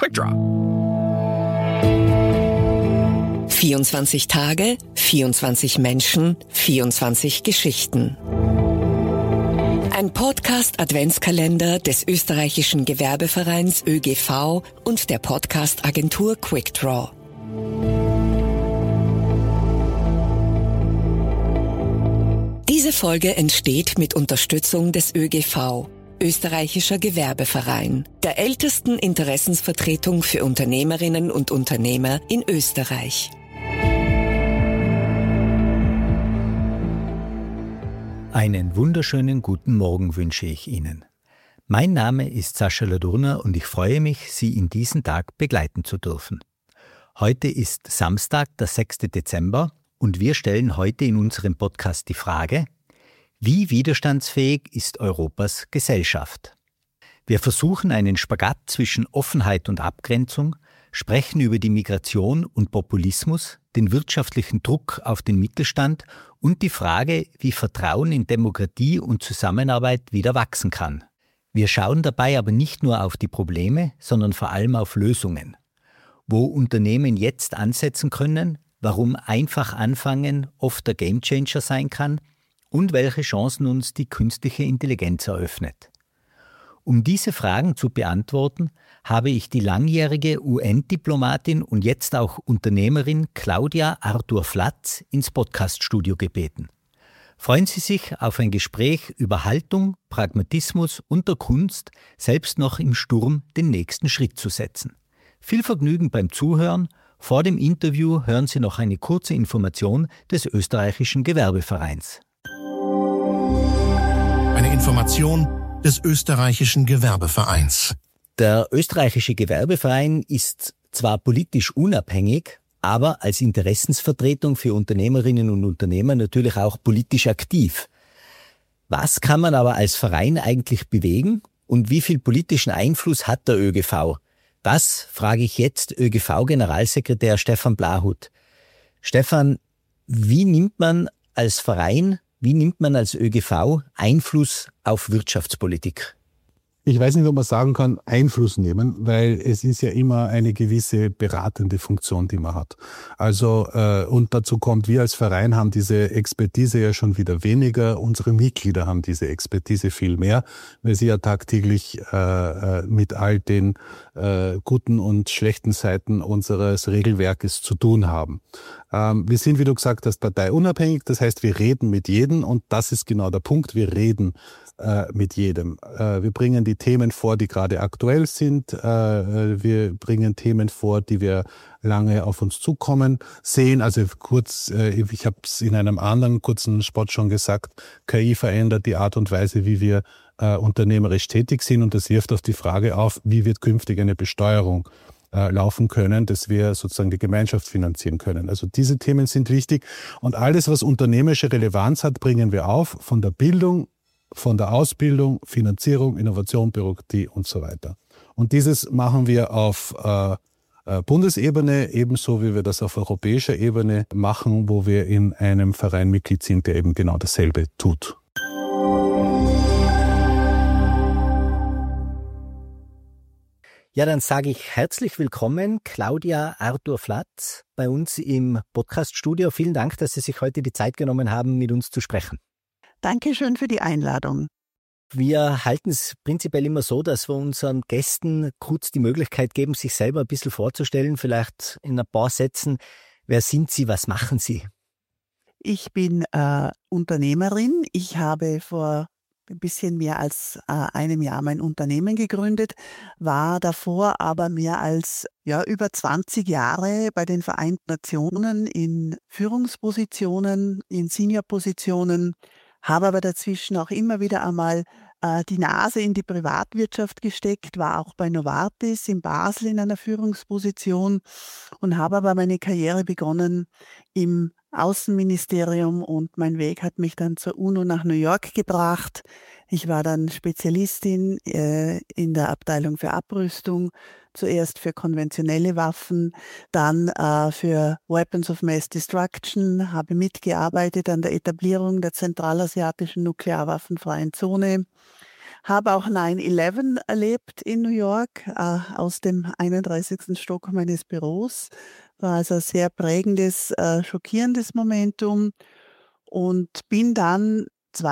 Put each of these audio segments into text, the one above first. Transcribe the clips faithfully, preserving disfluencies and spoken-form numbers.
Quick Draw. vierundzwanzig Tage, vierundzwanzig Menschen, vierundzwanzig Geschichten. Ein Podcast-Adventskalender des österreichischen Gewerbevereins Ö G V und der Podcast-Agentur Quick Draw. Diese Folge entsteht mit Unterstützung des Ö G V, Österreichischer Gewerbeverein, der ältesten Interessensvertretung für Unternehmerinnen und Unternehmer in Österreich. Einen wunderschönen guten Morgen wünsche ich Ihnen. Mein Name ist Sascha Ladurner und ich freue mich, Sie in diesen Tag begleiten zu dürfen. Heute ist Samstag, der sechster Dezember, und wir stellen heute in unserem Podcast die Frage: Wie widerstandsfähig ist Europas Gesellschaft? Wir versuchen einen Spagat zwischen Offenheit und Abgrenzung, sprechen über die Migration und Populismus, den wirtschaftlichen Druck auf den Mittelstand und die Frage, wie Vertrauen in Demokratie und Zusammenarbeit wieder wachsen kann. Wir schauen dabei aber nicht nur auf die Probleme, sondern vor allem auf Lösungen. Wo Unternehmen jetzt ansetzen können, warum einfach anfangen oft der Gamechanger sein kann und welche Chancen uns die künstliche Intelligenz eröffnet. Um diese Fragen zu beantworten, habe ich die langjährige U N-Diplomatin und jetzt auch Unternehmerin Claudia Arthur-Flatz ins Podcaststudio gebeten. Freuen Sie sich auf ein Gespräch über Haltung, Pragmatismus und der Kunst, selbst noch im Sturm den nächsten Schritt zu setzen. Viel Vergnügen beim Zuhören. Vor dem Interview hören Sie noch eine kurze Information des Österreichischen Gewerbevereins. Eine Information des Österreichischen Gewerbevereins. Der Österreichische Gewerbeverein ist zwar politisch unabhängig, aber als Interessensvertretung für Unternehmerinnen und Unternehmer natürlich auch politisch aktiv. Was kann man aber als Verein eigentlich bewegen und wie viel politischen Einfluss hat der Ö G V? Das frage ich jetzt Ö G V-Generalsekretär Stefan Blahut. Stefan, wie nimmt man als Verein, wie nimmt man als Ö G V Einfluss auf Wirtschaftspolitik? Ich weiß nicht, ob man sagen kann, Einfluss nehmen, weil es ist ja immer eine gewisse beratende Funktion, die man hat. Also äh, und dazu kommt, wir als Verein haben diese Expertise ja schon wieder weniger. Unsere Mitglieder haben diese Expertise viel mehr, weil sie ja tagtäglich äh, mit all den äh, guten und schlechten Seiten unseres Regelwerkes zu tun haben. Ähm, wir sind, wie du gesagt hast, parteiunabhängig. Das heißt, wir reden mit jedem und das ist genau der Punkt. Wir reden mit jedem. Wir bringen die Themen vor, die gerade aktuell sind. Wir bringen Themen vor, die wir lange auf uns zukommen sehen. Also kurz, ich habe es in einem anderen kurzen Spot schon gesagt, K I verändert die Art und Weise, wie wir unternehmerisch tätig sind, und das wirft auf die Frage auf, wie wird künftig eine Besteuerung laufen können, dass wir sozusagen die Gemeinschaft finanzieren können. Also diese Themen sind wichtig, und alles, was unternehmerische Relevanz hat, bringen wir auf, von der Bildung, von der Ausbildung, Finanzierung, Innovation, Bürokratie und so weiter. Und dieses machen wir auf äh, Bundesebene, ebenso wie wir das auf europäischer Ebene machen, wo wir in einem Verein Mitglied sind, der eben genau dasselbe tut. Ja, dann sage ich herzlich willkommen, Claudia Arthur-Flatz, bei uns im Podcaststudio. Vielen Dank, dass Sie sich heute die Zeit genommen haben, mit uns zu sprechen. Dankeschön für die Einladung. Wir halten es prinzipiell immer so, dass wir unseren Gästen kurz die Möglichkeit geben, sich selber ein bisschen vorzustellen, vielleicht in ein paar Sätzen. Wer sind Sie, was machen Sie? Ich bin äh, Unternehmerin. Ich habe vor ein bisschen mehr als äh, einem Jahr mein Unternehmen gegründet, war davor aber mehr als ja, über zwanzig Jahre bei den Vereinten Nationen in Führungspositionen, in Seniorpositionen, habe aber dazwischen auch immer wieder einmal äh, die Nase in die Privatwirtschaft gesteckt, war auch bei Novartis in Basel in einer Führungsposition und habe aber meine Karriere begonnen im Außenministerium, und mein Weg hat mich dann zur UNO nach New York gebracht. Ich war dann Spezialistin äh, in der Abteilung für Abrüstung, zuerst für konventionelle Waffen, dann äh, für Weapons of Mass Destruction, habe mitgearbeitet an der Etablierung der zentralasiatischen nuklearwaffenfreien Zone, habe auch neun elf erlebt in New York, äh, aus dem einunddreißigsten Stock meines Büros. War also ein sehr prägendes, äh, schockierendes Momentum und bin dann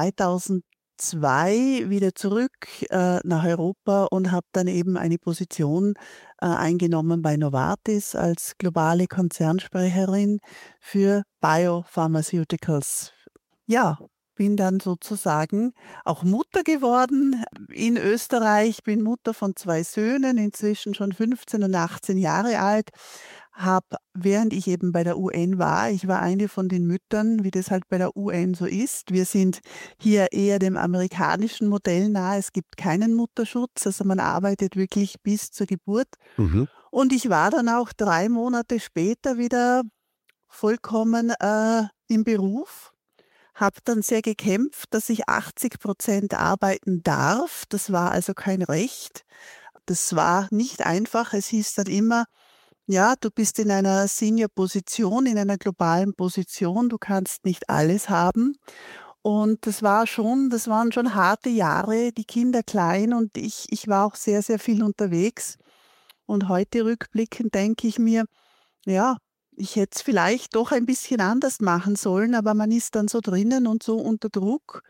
zweitausendzwei wieder zurück äh, nach Europa und habe dann eben eine Position äh, eingenommen bei Novartis als globale Konzernsprecherin für Biopharmaceuticals. Ja, bin dann sozusagen auch Mutter geworden in Österreich, bin Mutter von zwei Söhnen, inzwischen schon fünfzehn und achtzehn Jahre alt, habe, während ich eben bei der U N war, ich war eine von den Müttern, wie das halt bei der U N so ist. Wir sind hier eher dem amerikanischen Modell nahe. Es gibt keinen Mutterschutz, also man arbeitet wirklich bis zur Geburt. Mhm. Und ich war dann auch drei Monate später wieder vollkommen äh, im Beruf. Habe dann sehr gekämpft, dass ich achtzig Prozent arbeiten darf. Das war also kein Recht. Das war nicht einfach. Es hieß dann immer, ja, du bist in einer Senior-Position, in einer globalen Position, du kannst nicht alles haben. Und das war schon, das waren schon harte Jahre, die Kinder klein und ich, ich war auch sehr, sehr viel unterwegs. Und heute rückblickend denke ich mir, ja, ich hätte es vielleicht doch ein bisschen anders machen sollen, aber man ist dann so drinnen und so unter Druck.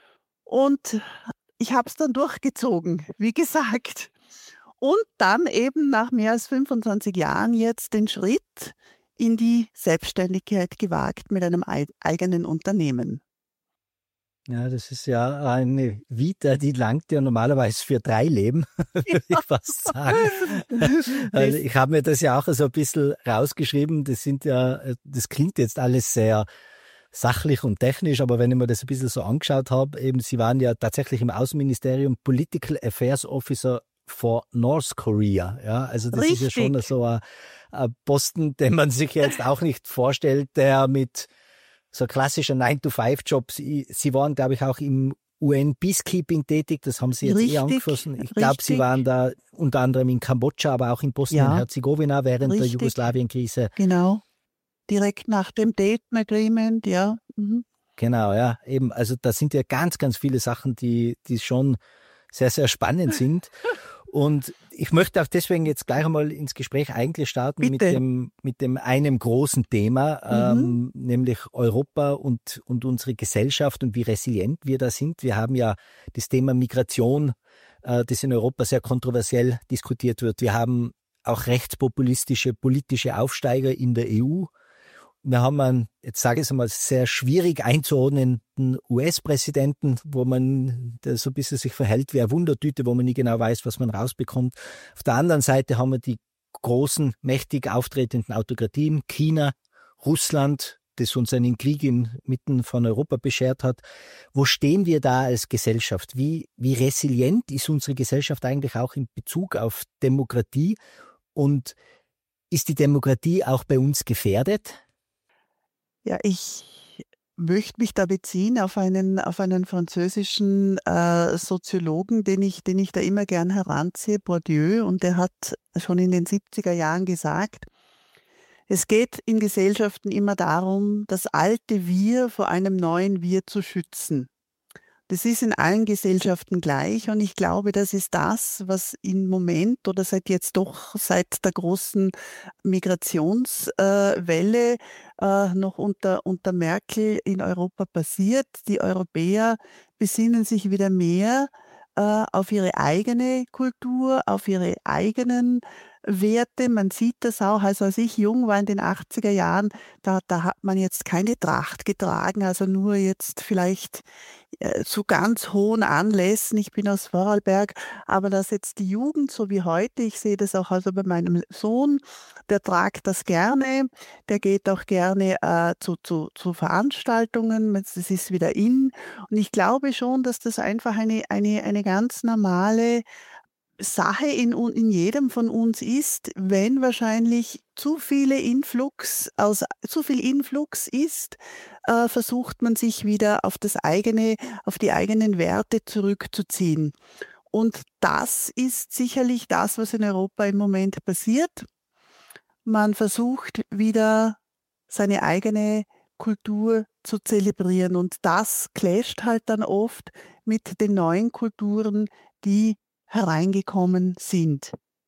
Und ich habe es dann durchgezogen, wie gesagt. Und dann eben nach mehr als fünfundzwanzig Jahren jetzt den Schritt in die Selbstständigkeit gewagt mit einem ei- eigenen Unternehmen. Ja, das ist ja eine Vita, die langt ja normalerweise für drei Leben, würde ich fast sagen. Also ich habe mir das ja auch so ein bisschen rausgeschrieben. Das sind ja, das klingt jetzt alles sehr sachlich und technisch, aber wenn ich mir das ein bisschen so angeschaut habe, eben Sie waren ja tatsächlich im Außenministerium Political Affairs Officer for North Korea. Ja, also das Richtig. ist ja schon so ein, ein Posten, den man sich jetzt auch nicht vorstellt, der mit so klassischer nine to five Job. Sie, Sie waren, glaube ich, auch im U N Peacekeeping tätig, das haben Sie jetzt Richtig, eh angeschlossen. Ich glaube, Sie richtig. waren da unter anderem in Kambodscha, aber auch in Bosnien-Herzegowina während der richtig. Jugoslawienkrise. Genau, direkt nach dem Dayton Agreement, ja. Mhm. Genau, ja, eben. Also da sind ja ganz, ganz viele Sachen, die, die schon sehr, sehr spannend sind. Und ich möchte auch deswegen jetzt gleich einmal ins Gespräch eigentlich starten mit Bitte. dem, mit dem einem großen Thema, ähm, nämlich Europa und, und unsere Gesellschaft und wie resilient wir da sind. Wir haben ja das Thema Migration, äh, das in Europa sehr kontroversiell diskutiert wird. Wir haben auch rechtspopulistische politische Aufsteiger in der E U. Wir haben einen, jetzt sage ich es einmal, sehr schwierig einzuordnenden U S-Präsidenten, wo man der so ein bisschen sich verhält wie eine Wundertüte, wo man nie genau weiß, was man rausbekommt. Auf der anderen Seite haben wir die großen, mächtig auftretenden Autokratien, China, Russland, das uns einen Krieg inmitten von Europa beschert hat. Wo stehen wir da als Gesellschaft? Wie, wie resilient ist unsere Gesellschaft eigentlich auch in Bezug auf Demokratie? Und ist die Demokratie auch bei uns gefährdet? Ja, ich möchte mich da beziehen auf einen, auf einen französischen äh, Soziologen, den ich, den ich da immer gern heranziehe, Bourdieu, und der hat schon in den siebziger Jahren gesagt, es geht in Gesellschaften immer darum, das alte Wir vor einem neuen Wir zu schützen. Das ist in allen Gesellschaften gleich und ich glaube, das ist das, was im Moment oder seit jetzt doch seit der großen Migrationswelle äh, noch unter, unter Merkel in Europa passiert. Die Europäer besinnen sich wieder mehr äh, auf ihre eigene Kultur, auf ihre eigenen Werte. Man sieht das auch, also als ich jung war in den achtziger Jahren, da, da hat man jetzt keine Tracht getragen, also nur jetzt vielleicht äh, zu ganz hohen Anlässen. Ich bin aus Vorarlberg, aber dass jetzt die Jugend, so wie heute, ich sehe das auch also bei meinem Sohn, der tragt das gerne, der geht auch gerne äh, zu, zu, zu Veranstaltungen, es ist wieder in. Und ich glaube schon, dass das einfach eine, eine, eine ganz normale Sache in, in jedem von uns ist, wenn wahrscheinlich zu viele Influx aus zu viel Influx ist, äh, versucht man sich wieder auf das eigene, auf die eigenen Werte zurückzuziehen. Und das ist sicherlich das, was in Europa im Moment passiert. Man versucht wieder seine eigene Kultur zu zelebrieren und das clasht halt dann oft mit den neuen Kulturen, die hereingekommen sind.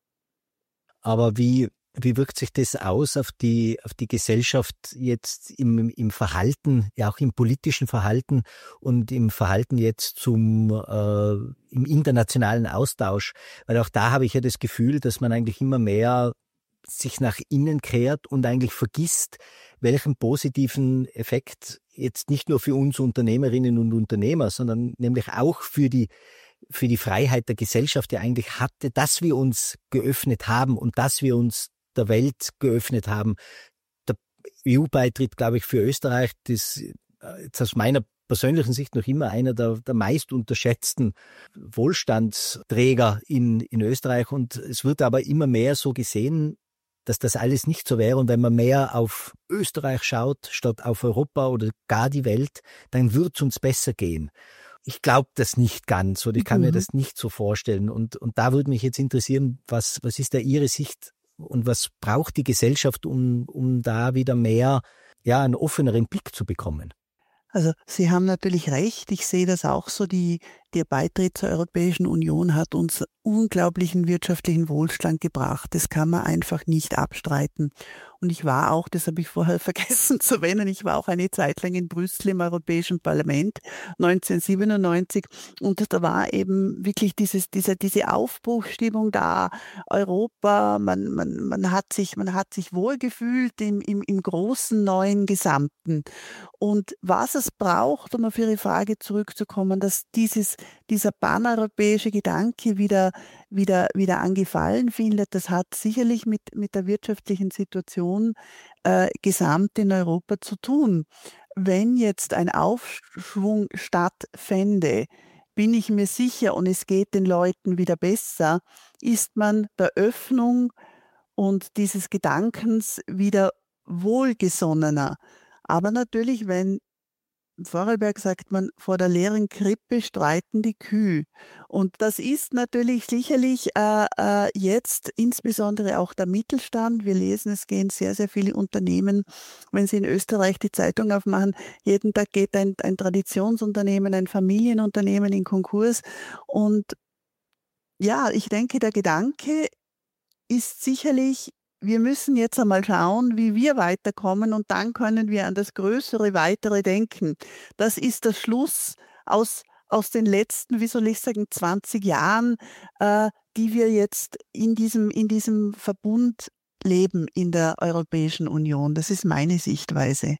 Aber wie, wie wirkt sich das aus auf die, auf die Gesellschaft jetzt im, im Verhalten, ja auch im politischen Verhalten und im Verhalten jetzt zum, äh, im internationalen Austausch? Weil auch da habe ich ja das Gefühl, dass man eigentlich immer mehr sich nach innen kehrt und eigentlich vergisst, welchen positiven Effekt jetzt nicht nur für uns Unternehmerinnen und Unternehmer, sondern nämlich auch für die für die Freiheit der Gesellschaft ja eigentlich hatte, dass wir uns geöffnet haben und dass wir uns der Welt geöffnet haben. Der E U-Beitritt, glaube ich, für Österreich, das jetzt aus meiner persönlichen Sicht noch immer einer der, der meist unterschätzten Wohlstandsträger in, in Österreich. Und es wird aber immer mehr so gesehen, dass das alles nicht so wäre. Und wenn man mehr auf Österreich schaut, statt auf Europa oder gar die Welt, dann wird es uns besser gehen. Ich glaube das nicht ganz oder ich kann mhm. mir das nicht so vorstellen. Und, und da würde mich jetzt interessieren, was, was ist da Ihre Sicht und was braucht die Gesellschaft, um, um da wieder mehr, ja, einen offeneren Blick zu bekommen? Also Sie haben natürlich recht, ich sehe das auch so, die, der Beitritt zur Europäischen Union hat uns unglaublichen wirtschaftlichen Wohlstand gebracht. Das kann man einfach nicht abstreiten. Und ich war auch, das habe ich vorher vergessen zu erwähnen, ich war auch eine Zeit lang in Brüssel im Europäischen Parlament neunzehnhundertsiebenundneunzig und da war eben wirklich dieses, diese, diese Aufbruchsstimmung da, Europa, man, man, man, hat, sich, man hat sich wohlgefühlt im, im, im großen neuen Gesamten. Und was es braucht, um auf Ihre Frage zurückzukommen, dass dieses, dieser paneuropäische Gedanke wieder, wieder, wieder an Gefallen findet, das hat sicherlich mit, mit der wirtschaftlichen Situation äh, gesamt in Europa zu tun. Wenn jetzt ein Aufschwung stattfände, bin ich mir sicher, und es geht den Leuten wieder besser, ist man der Öffnung und dieses Gedankens wieder wohlgesonnener. Aber natürlich, wenn im Vorarlberg sagt man, vor der leeren Krippe streiten die Kühe. Und das ist natürlich sicherlich äh, äh, jetzt insbesondere auch der Mittelstand. Wir lesen, es gehen sehr, sehr viele Unternehmen, wenn Sie in Österreich die Zeitung aufmachen, jeden Tag geht ein, ein Traditionsunternehmen, ein Familienunternehmen in Konkurs. Und ja, ich denke, der Gedanke ist sicherlich, wir müssen jetzt einmal schauen, wie wir weiterkommen und dann können wir an das größere, weitere denken. Das ist der Schluss aus, aus den letzten, wie soll ich sagen, zwanzig Jahren, äh, die wir jetzt in diesem, in diesem Verbund leben in der Europäischen Union. Das ist meine Sichtweise.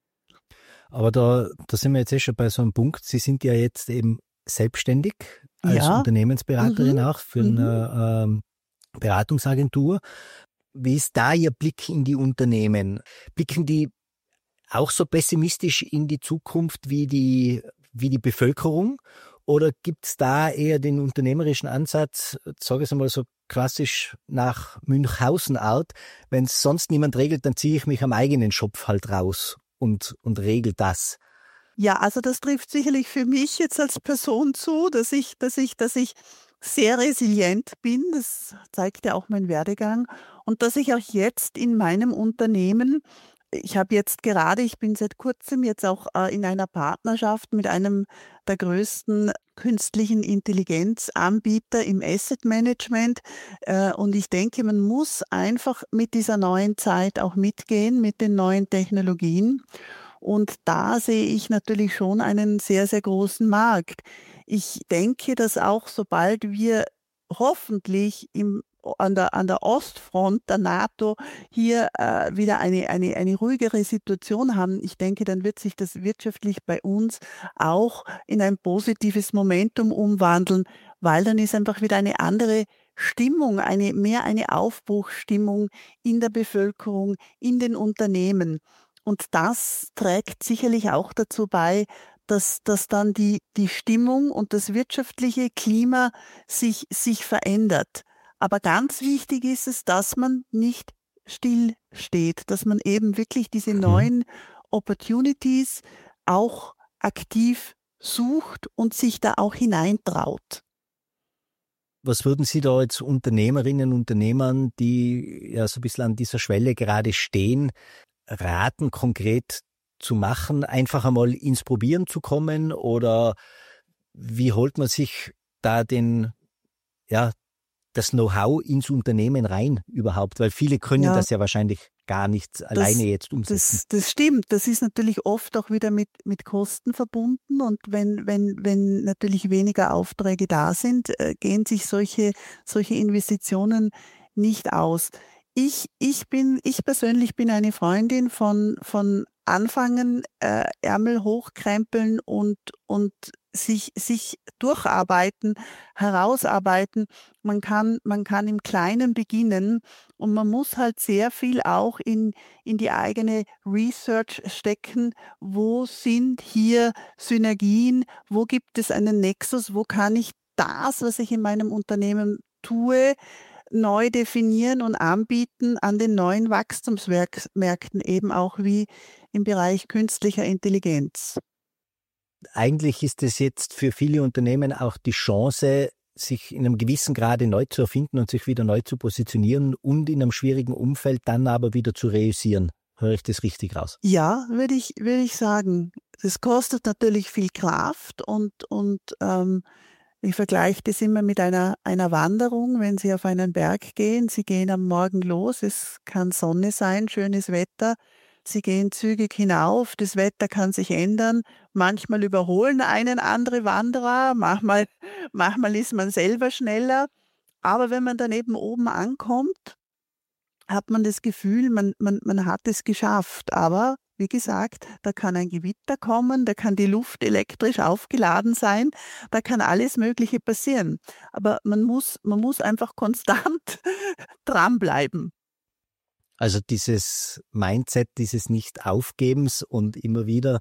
Aber da, da sind wir jetzt eh schon bei so einem Punkt. Sie sind ja jetzt eben selbstständig als Ja. Unternehmensberaterin Mhm. auch für eine ähm, Beratungsagentur. Wie ist da Ihr Blick in die Unternehmen? Blicken die auch so pessimistisch in die Zukunft wie die, wie die Bevölkerung? Oder gibt es da eher den unternehmerischen Ansatz, sage ich es einmal so klassisch nach Münchhausen-Art, wenn es sonst niemand regelt, dann ziehe ich mich am eigenen Schopf halt raus und, und regel das? Ja, also das trifft sicherlich für mich jetzt als Person zu, dass ich, dass ich, dass ich sehr resilient bin. Das zeigt ja auch mein Werdegang. Und dass ich auch jetzt in meinem Unternehmen, ich habe jetzt gerade, ich bin seit kurzem jetzt auch äh, in einer Partnerschaft mit einem der größten künstlichen Intelligenzanbieter im Asset Management. Äh, und ich denke, man muss einfach mit dieser neuen Zeit auch mitgehen, mit den neuen Technologien. Und da sehe ich natürlich schon einen sehr, sehr großen Markt. Ich denke, dass auch sobald wir hoffentlich im, an, der, an der Ostfront der NATO hier äh, wieder eine, eine, eine ruhigere Situation haben, ich denke, dann wird sich das wirtschaftlich bei uns auch in ein positives Momentum umwandeln, weil dann ist einfach wieder eine andere Stimmung, eine, mehr eine Aufbruchsstimmung in der Bevölkerung, in den Unternehmen. Und das trägt sicherlich auch dazu bei, dass, dass dann die, die Stimmung und das wirtschaftliche Klima sich, sich verändert. Aber ganz wichtig ist es, dass man nicht still steht, dass man eben wirklich diese Mhm. neuen Opportunities auch aktiv sucht und sich da auch hineintraut. Was würden Sie da als Unternehmerinnen und Unternehmern, die ja so ein bisschen an dieser Schwelle gerade stehen, raten, konkret zu machen, einfach einmal ins Probieren zu kommen oder wie holt man sich da den, ja, das Know-how ins Unternehmen rein überhaupt? Weil viele können Ja. das ja wahrscheinlich gar nicht alleine jetzt umsetzen. Das, das stimmt. Das ist natürlich oft auch wieder mit, mit Kosten verbunden. Und wenn, wenn, wenn natürlich weniger Aufträge da sind, äh, gehen sich solche, solche Investitionen nicht aus. Ich, ich, bin, ich persönlich bin eine Freundin von, von Anfangen, äh, Ärmel hochkrempeln und, und sich, sich durcharbeiten, herausarbeiten. Man kann, man kann im Kleinen beginnen und man muss halt sehr viel auch in, in die eigene Research stecken. Wo sind hier Synergien? Wo gibt es einen Nexus? Wo kann ich das, was ich in meinem Unternehmen tue, neu definieren und anbieten an den neuen Wachstumsmärkten, eben auch wie im Bereich künstlicher Intelligenz. Eigentlich ist es jetzt für viele Unternehmen auch die Chance, sich in einem gewissen Grade neu zu erfinden und sich wieder neu zu positionieren und in einem schwierigen Umfeld dann aber wieder zu reüssieren. Höre ich das richtig raus? Ja, würde ich, würde ich sagen. Das kostet natürlich viel Kraft und, und ähm, ich vergleiche das immer mit einer, einer Wanderung, wenn Sie auf einen Berg gehen. Sie gehen am Morgen los, es kann Sonne sein, schönes Wetter. Sie gehen zügig hinauf, das Wetter kann sich ändern. Manchmal überholen einen andere Wanderer, manchmal, manchmal ist man selber schneller. Aber wenn man dann eben oben ankommt, hat man das Gefühl, man, man, man hat es geschafft. Aber wie gesagt, da kann ein Gewitter kommen, da kann die Luft elektrisch aufgeladen sein, da kann alles Mögliche passieren. Aber man muss, man muss einfach konstant dranbleiben. Also dieses Mindset, dieses Nicht-Aufgebens und immer wieder.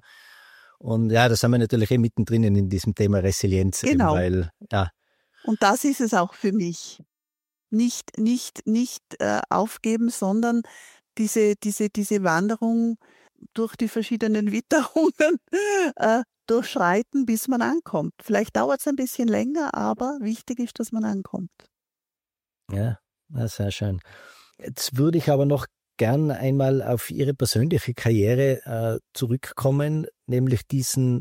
Und ja, da sind wir natürlich eh mittendrin in diesem Thema Resilienz. Genau. Eben, weil, ja. Und das ist es auch für mich. Nicht, nicht, nicht äh, aufgeben, sondern diese, diese, diese Wanderung durch die verschiedenen Witterungen äh, durchschreiten, bis man ankommt. Vielleicht dauert es ein bisschen länger, aber wichtig ist, dass man ankommt. Ja, sehr schön. Jetzt würde ich aber noch gern einmal auf Ihre persönliche Karriere äh, zurückkommen, nämlich diesen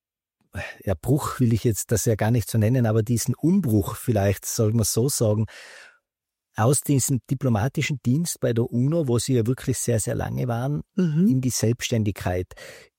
ja, Bruch will ich jetzt das ja gar nicht so nennen, aber diesen Umbruch vielleicht, soll man so sagen, aus diesem diplomatischen Dienst bei der UNO, wo Sie ja wirklich sehr, sehr lange waren, Mhm. in die Selbstständigkeit.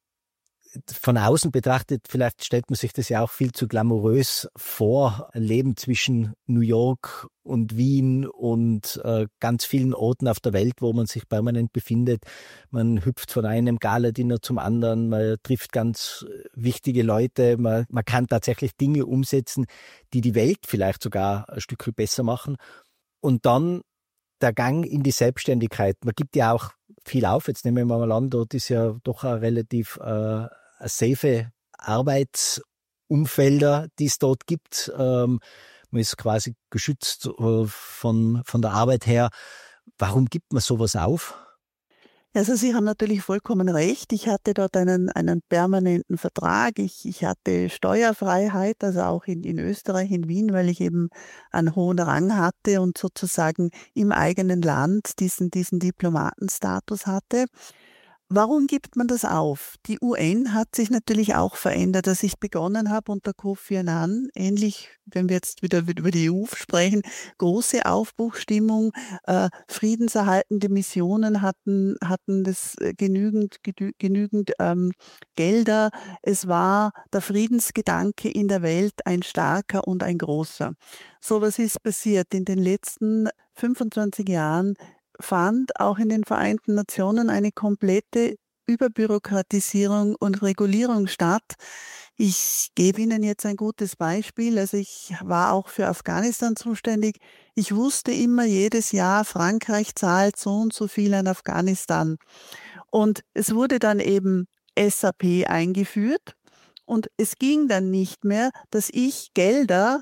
Von außen betrachtet, vielleicht stellt man sich das ja auch viel zu glamourös vor, ein Leben zwischen New York und Wien und äh, ganz vielen Orten auf der Welt, wo man sich permanent befindet. Man hüpft von einem Galadiner zum anderen, man trifft ganz wichtige Leute, man, man kann tatsächlich Dinge umsetzen, die die Welt vielleicht sogar ein Stück besser machen. Und dann der Gang in die Selbstständigkeit. Man gibt ja auch viel auf. Jetzt nehmen wir mal an, dort ist ja doch ein relativ äh, safe Arbeitsumfelder, die es dort gibt. Ähm, man ist quasi geschützt äh, von, von der Arbeit her. Warum gibt man sowas auf? Also Sie haben natürlich vollkommen recht. Ich hatte dort einen, einen permanenten Vertrag. Ich, ich hatte Steuerfreiheit, also auch in, in Österreich, in Wien, weil ich eben einen hohen Rang hatte und sozusagen im eigenen Land diesen, diesen Diplomatenstatus hatte. Warum gibt man das auf? Die U N hat sich natürlich auch verändert, als ich begonnen habe unter Kofi Annan. Ähnlich, wenn wir jetzt wieder über die E U sprechen, große Aufbruchstimmung, äh, friedenserhaltende Missionen hatten, hatten das äh, genügend, genü- genügend ähm, Gelder. Es war der Friedensgedanke in der Welt ein starker und ein großer. So was ist passiert in den letzten fünfundzwanzig Jahren. Fand auch in den Vereinten Nationen eine komplette Überbürokratisierung und Regulierung statt. Ich gebe Ihnen jetzt ein gutes Beispiel. Also ich war auch für Afghanistan zuständig. Ich wusste immer jedes Jahr, Frankreich zahlt so und so viel an Afghanistan. Und es wurde dann eben S A P eingeführt und es ging dann nicht mehr, dass ich Gelder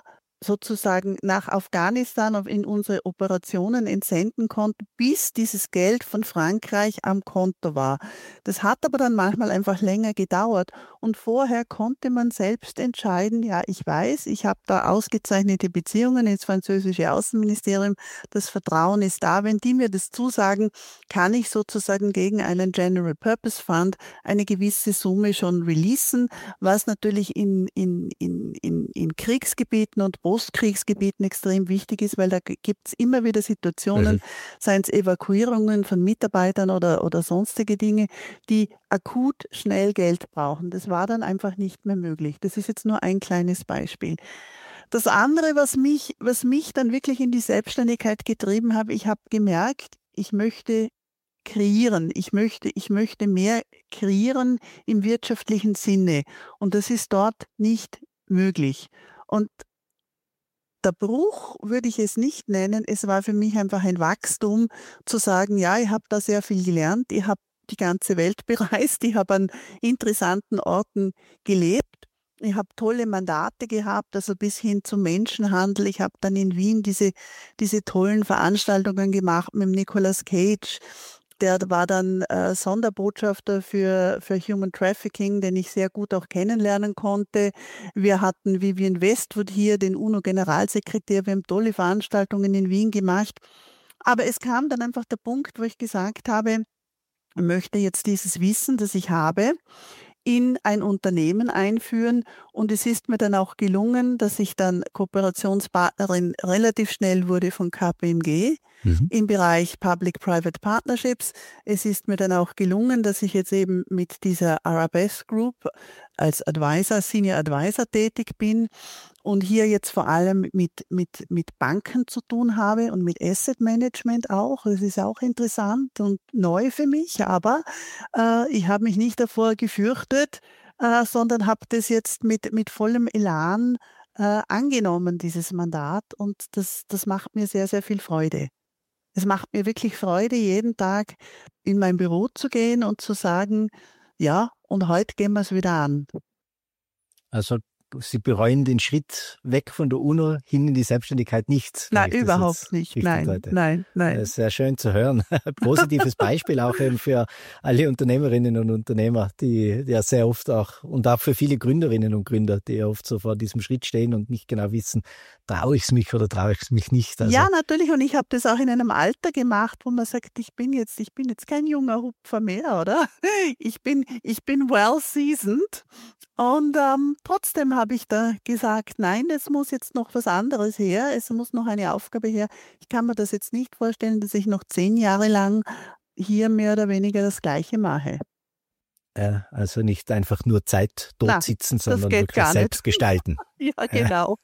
sozusagen nach Afghanistan in unsere Operationen entsenden konnten, bis dieses Geld von Frankreich am Konto war. Das hat aber dann manchmal einfach länger gedauert und vorher konnte man selbst entscheiden, ja, ich weiß, ich habe da ausgezeichnete Beziehungen ins französische Außenministerium, das Vertrauen ist da, wenn die mir das zusagen, kann ich sozusagen gegen einen General Purpose Fund eine gewisse Summe schon releasen, was natürlich in, in, in, in, in Kriegsgebieten und Postkriegsgebieten extrem wichtig ist, weil da gibt es immer wieder Situationen, mhm. seien es Evakuierungen von Mitarbeitern oder, oder sonstige Dinge, die akut schnell Geld brauchen. Das war dann einfach nicht mehr möglich. Das ist jetzt nur ein kleines Beispiel. Das andere, was mich, was mich dann wirklich in die Selbstständigkeit getrieben hat, ich habe gemerkt, ich möchte kreieren. Ich möchte, ich möchte mehr kreieren im wirtschaftlichen Sinne. Und das ist dort nicht möglich. Und der Bruch würde ich es nicht nennen. Es war für mich einfach ein Wachstum, zu sagen, ja, ich habe da sehr viel gelernt, ich habe die ganze Welt bereist, ich habe an interessanten Orten gelebt. Ich habe tolle Mandate gehabt, also bis hin zum Menschenhandel. Ich habe dann in Wien diese, diese tollen Veranstaltungen gemacht mit dem Nicolas Cage. Der war dann äh, Sonderbotschafter für, für Human Trafficking, den ich sehr gut auch kennenlernen konnte. Wir hatten Vivienne Westwood hier, den UNO-Generalsekretär. Wir haben tolle Veranstaltungen in Wien gemacht. Aber es kam dann einfach der Punkt, wo ich gesagt habe, ich möchte jetzt dieses Wissen, das ich habe, in ein Unternehmen einführen. Und es ist mir dann auch gelungen, dass ich dann Kooperationspartnerin relativ schnell wurde von K P M G mhm. im Bereich Public-Private Partnerships. Es ist mir dann auch gelungen, dass ich jetzt eben mit dieser Arabesque Group als Advisor, Senior Advisor tätig bin und hier jetzt vor allem mit, mit, mit Banken zu tun habe und mit Asset Management auch. Das ist auch interessant und neu für mich, aber äh, ich habe mich nicht davor gefürchtet, äh, sondern habe das jetzt mit, mit vollem Elan äh, angenommen, dieses Mandat, und das, das macht mir sehr, sehr viel Freude. Es macht mir wirklich Freude, jeden Tag in mein Büro zu gehen und zu sagen, ja, und heute gehen wir es wieder an. Also Sie bereuen den Schritt weg von der UNO hin in die Selbstständigkeit nicht? Nein, überhaupt nicht. Nein, nein, nein. Das ist sehr schön zu hören. Positives Beispiel auch eben für alle Unternehmerinnen und Unternehmer, die ja sehr oft auch, und auch für viele Gründerinnen und Gründer, die ja oft so vor diesem Schritt stehen und nicht genau wissen, traue ich es mich oder traue ich es mich nicht. Also ja, natürlich. Und ich habe das auch in einem Alter gemacht, wo man sagt, ich bin jetzt, ich bin jetzt kein junger Hupfer mehr, oder? Ich bin, ich bin well seasoned. Und ähm, trotzdem habe ich da gesagt, nein, es muss jetzt noch was anderes her, es muss noch eine Aufgabe her. Ich kann mir das jetzt nicht vorstellen, dass ich noch zehn Jahre lang hier mehr oder weniger das Gleiche mache. Äh, also nicht einfach nur Zeit dort sitzen, sondern wirklich selbst gestalten. Ja, genau.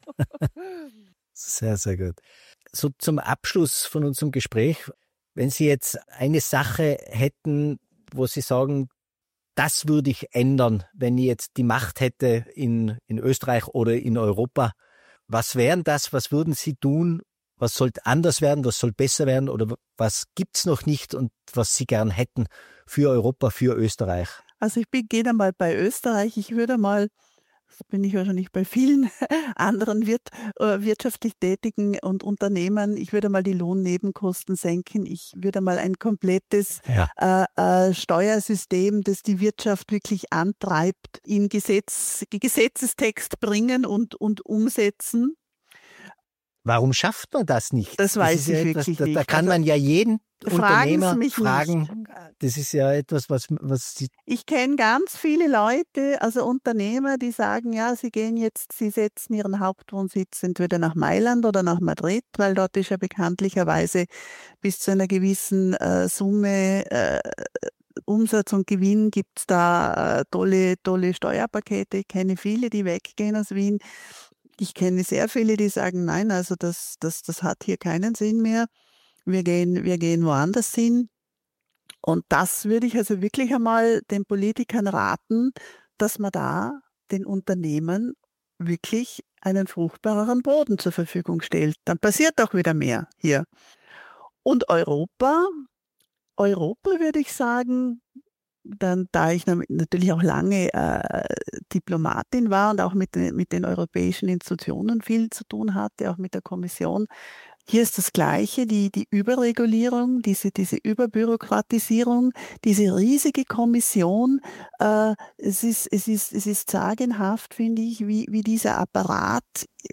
Sehr, sehr gut. So zum Abschluss von unserem Gespräch, wenn Sie jetzt eine Sache hätten, wo Sie sagen, das würde ich ändern, wenn ich jetzt die Macht hätte in, in Österreich oder in Europa. Was wären das? Was würden Sie tun? Was sollte anders werden? Was soll besser werden? Oder was gibt's noch nicht und was Sie gern hätten für Europa, für Österreich? Also ich beginne einmal bei Österreich. Ich würde mal, das bin ich wahrscheinlich bei vielen anderen Wirt, äh, wirtschaftlich Tätigen und Unternehmern, ich würde mal die Lohnnebenkosten senken. Ich würde mal ein komplettes ja. äh, äh, Steuersystem, das die Wirtschaft wirklich antreibt, in Gesetz, Gesetzestext bringen und, und umsetzen. Warum schafft man das nicht? Das, das weiß ich ja etwas, wirklich da, nicht. Da kann man ja jeden Unternehmer fragen. Nicht. Das ist ja etwas, was... was Sie ich kenne ganz viele Leute, also Unternehmer, die sagen, ja, sie gehen jetzt, sie setzen ihren Hauptwohnsitz entweder nach Mailand oder nach Madrid, weil dort ist ja bekanntlicherweise bis zu einer gewissen äh, Summe äh, Umsatz und Gewinn gibt es da äh, tolle, tolle Steuerpakete. Ich kenne viele, die weggehen aus Wien. Ich kenne sehr viele, die sagen, nein, also das, das, das hat hier keinen Sinn mehr. Wir gehen, wir gehen woanders hin. Und das würde ich also wirklich einmal den Politikern raten, dass man da den Unternehmen wirklich einen fruchtbareren Boden zur Verfügung stellt. Dann passiert auch wieder mehr hier. Und Europa, Europa würde ich sagen, dann, da ich natürlich auch lange äh, Diplomatin war und auch mit den, mit den europäischen Institutionen viel zu tun hatte, auch mit der Kommission, hier ist das Gleiche, die, die Überregulierung, diese, diese Überbürokratisierung, diese riesige Kommission. Äh, es, ist, es, ist, es ist sagenhaft, finde ich, wie, wie dieser Apparat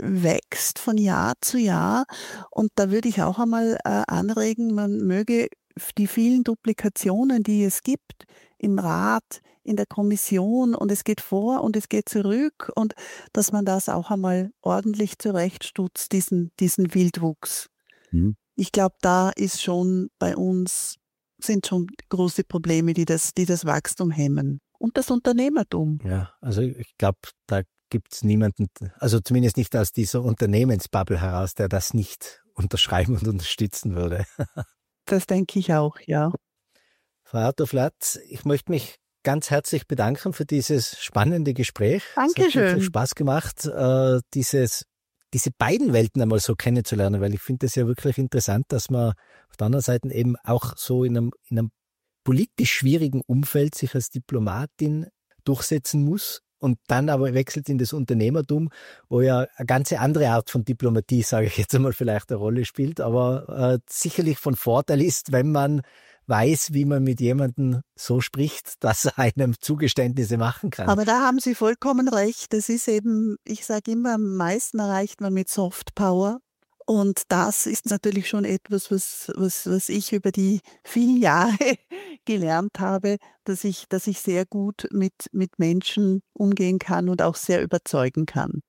wächst von Jahr zu Jahr. Und da würde ich auch einmal äh, anregen, man möge die vielen Duplikationen, die es gibt, im Rat, in der Kommission, und es geht vor und es geht zurück, und dass man das auch einmal ordentlich zurechtstutzt, diesen, diesen Wildwuchs. Mhm. Ich glaube, da ist schon bei uns, sind schon große Probleme, die das, die das Wachstum hemmen. Und das Unternehmertum. Ja, also ich glaube, da gibt es niemanden, also zumindest nicht aus dieser Unternehmensbubble heraus, der das nicht unterschreiben und unterstützen würde. Das denke ich auch, ja. Frau Arthur-Flatz, ich möchte mich ganz herzlich bedanken für dieses spannende Gespräch. Dankeschön. Es hat wirklich Spaß gemacht, äh, dieses, diese beiden Welten einmal so kennenzulernen, weil ich finde es ja wirklich interessant, dass man auf der anderen Seite eben auch so in einem, in einem politisch schwierigen Umfeld sich als Diplomatin durchsetzen muss und dann aber wechselt in das Unternehmertum, wo ja eine ganz andere Art von Diplomatie, sage ich jetzt einmal, vielleicht eine Rolle spielt, aber äh, sicherlich von Vorteil ist, wenn man weiß, wie man mit jemandem so spricht, dass er einem Zugeständnisse machen kann. Aber da haben Sie vollkommen recht. Das ist eben, ich sage immer, am meisten erreicht man mit Soft Power. Und das ist natürlich schon etwas, was, was, was ich über die vielen Jahre gelernt habe, dass ich, dass ich sehr gut mit, mit Menschen umgehen kann und auch sehr überzeugen kann.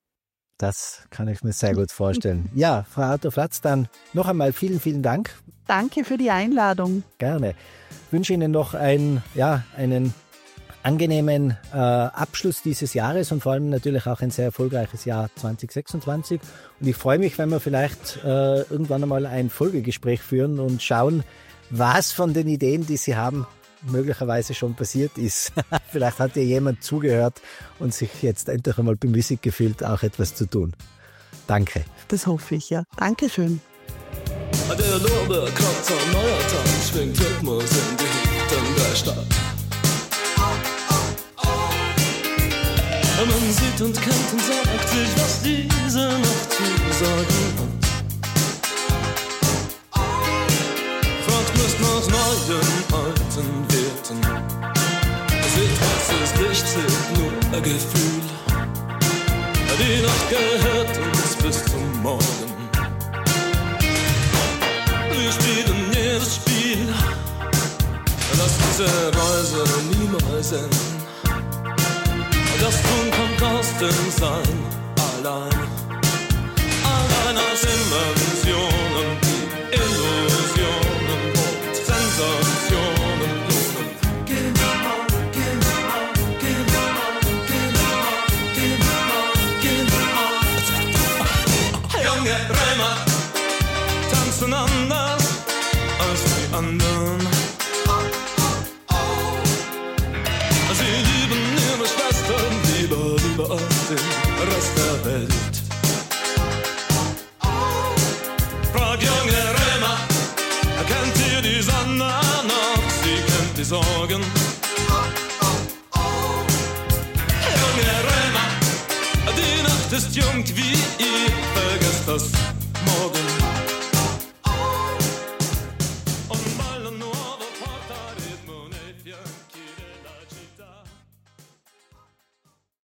Das kann ich mir sehr gut vorstellen. Ja, Frau Arthur-Flatz, dann noch einmal vielen, vielen Dank. Danke für die Einladung. Gerne. Ich wünsche Ihnen noch ein, ja, einen angenehmen äh, Abschluss dieses Jahres und vor allem natürlich auch ein sehr erfolgreiches Jahr zwanzig sechsundzwanzig. Und ich freue mich, wenn wir vielleicht äh, irgendwann einmal ein Folgegespräch führen und schauen, was von den Ideen, die Sie haben, möglicherweise schon passiert ist. Vielleicht hat ja jemand zugehört und sich jetzt endlich einmal bemüßigt gefühlt, auch etwas zu tun. Danke. Das hoffe ich, ja. Dankeschön. Der Lorbeerkranz am Neuertag schwingt Rhythmus in die Hütten der Stadt. Man sieht und kennt und sagt sich, was diese Nacht zu sagen hat. Fragt Lust nach neuen, alten Werten. Seht, was ist nicht, zählt nur ein Gefühl. Die Nacht gehört uns bis zum Morgen. Wir spielen jedes Spiel. Lass diese Reise niemals enden. Das Tun kommt aus dem Sein allein. Allein aus Inventionen, die Illusionen und Sensationen lohnen. Genau, genau, genau, genau, genau, genau. Junge Römer tanzen anders als die anderen. Sie lieben ihre Schwestern lieber, lieber als den Rest der Welt. Frag junge Römer, kennt ihr die Sonne noch? Sie kennt die Sorgen. Junge Römer, die Nacht ist jung wie ihr Vergessen.